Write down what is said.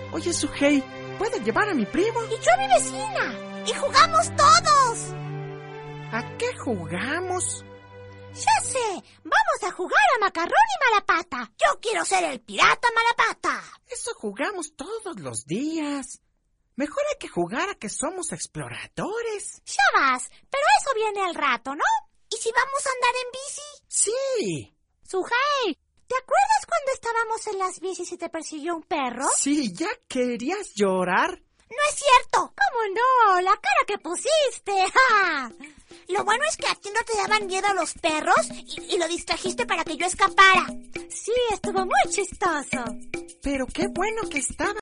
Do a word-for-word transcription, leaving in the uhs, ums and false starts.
Oye, Sugei, ¿puedes llevar a mi primo? Y yo a mi vecina. Y jugamos todos. ¿A qué jugamos? Ya sé, vamos a jugar a Macarrón y Malapata. Yo quiero ser el pirata Malapata. Eso jugamos todos los días. Mejor hay que jugar a que somos exploradores. Ya vas, pero eso viene al rato, ¿no? ¿Y si vamos a andar en bici? Sí. Sugei, ¿te acuerdas cuando estábamos en las bicis y te persiguió un perro? Sí, ¿ya querías llorar? No es cierto. ¿Cómo no? La cara que pusiste. ¡Ja! Lo bueno es que a ti no te daban miedo los perros y, y lo distrajiste para que yo escapara. Sí, estuvo muy chistoso. Pero qué bueno que estaba